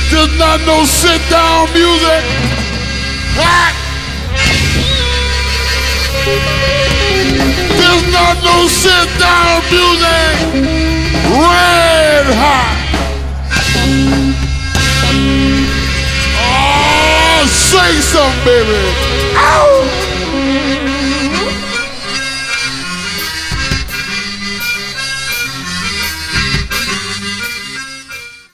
There's not no sit-down music. Hot. There's not no sit-down music. Red hot. Oh, say something, baby. Ow.